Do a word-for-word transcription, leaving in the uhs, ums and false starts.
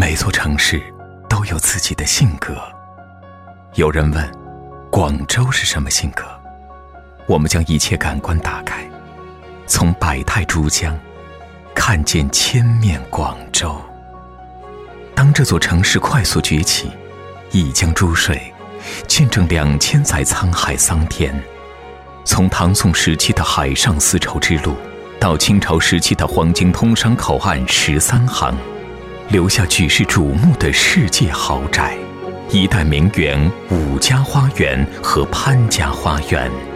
每座城市都有自己的性格。有人问，广州是什么性格？我们将一切感官打开，从百态珠江看见千面广州。当这座城市快速崛起，一江珠水，见证两千载沧海桑田。从唐宋时期的海上丝绸之路，到清朝时期的黄金通商口岸十三行，留下举世瞩目的世界豪宅，一代名园武家花园和潘家花园。